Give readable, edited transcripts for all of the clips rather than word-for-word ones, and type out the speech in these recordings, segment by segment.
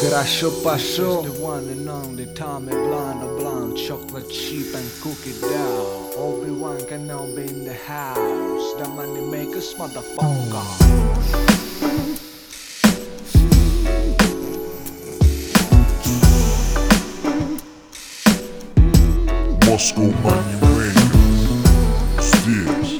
Хорошо пошел. The one and only Tommy Blonde, chocolate chip and cookie dough. Obi-Wan Kenobi in the house. The money makers, motherfucker. Moscow Money Maker здесь.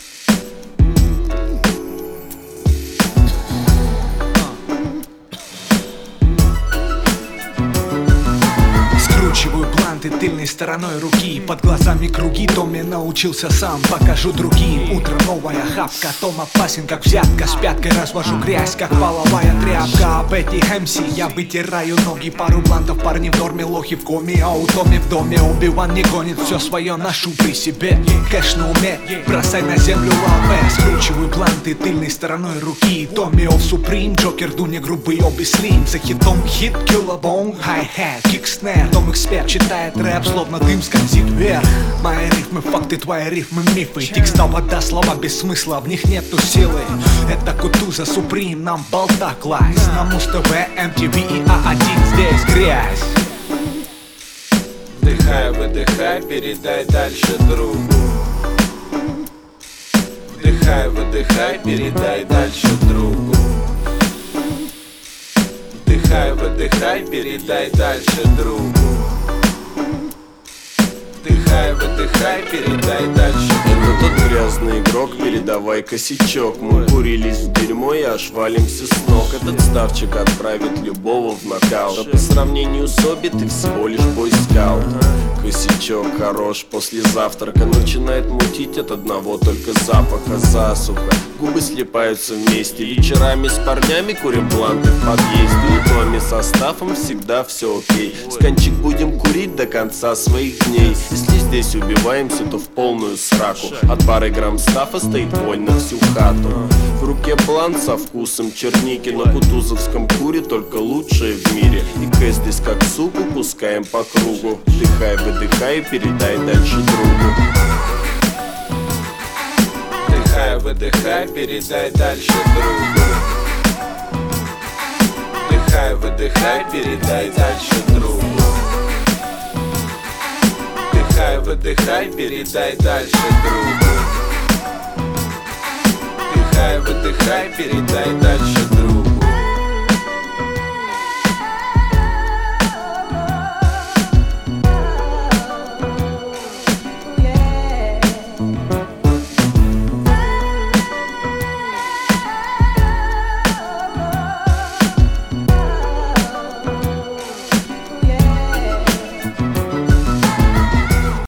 Скручиваю планты тыльной стороной руки. Под глазами круги, Томми научился сам, покажу другим. Утро новая хапка, Том опасен как взятка. С пяткой развожу грязь, как половая тряпка. Об этих МС я вытираю ноги. Пару блантов, парни в норме, лохи в коме. А у Томми в доме Оби-Ван не гонит, все свое ношу при себе. Кэш на уме, бросай на землю лаве. Скручиваю планты тыльной стороной руки. Томми оф Суприм, Джокер Дуни грубый, Оби Слим. За хитом хит, киллабон, хай-хет, кик-снэр. Том эксперт читает рэп, словно дым скользит вверх. Мои рифмы факты, твои рифмы мифы. Текста вода, слова без смысла, в них нету силы. Это Кутуза Суприм, нам болта класть. На Муз-ТВ, MTV и А1, здесь грязь. Вдыхай, выдыхай, передай дальше другу. Вдыхай, выдыхай, передай дальше другу. Вдыхай, выдыхай, передай дальше другу. Вдыхай, выдыхай, передай дальше другу. Это тот грязный игрок, передавай косячок. Мы курились в дерьмо и аж валимся с ног. Этот ставчик отправит любого в нокаут. А по сравнению с Оби ты всего лишь бойскаут. Косячок хорош, после завтрака начинает мутить от одного только запаха. Засуха, губы слипаются вместе. Вечерами с парнями курим бланты в подъезде. В доме со Стафом всегда все окей. С кончик будем курить до конца своих дней. Если здесь убиваемся, то в полную сраку. От пары грамм Стафа стоит вонь на всю хату. В руке блант со вкусом черники. На кутузовском куре только лучшее в мире. И кэс здесь как суку пускаем по кругу. Вдыхай, выдыхай, передай дальше другу. Вдыхай, выдыхай, передай дальше другу. Вдыхай, выдыхай, передай дальше другу. Вдыхай, выдыхай, передай дальше другу. Вдыхай, выдыхай, передай дальше другу.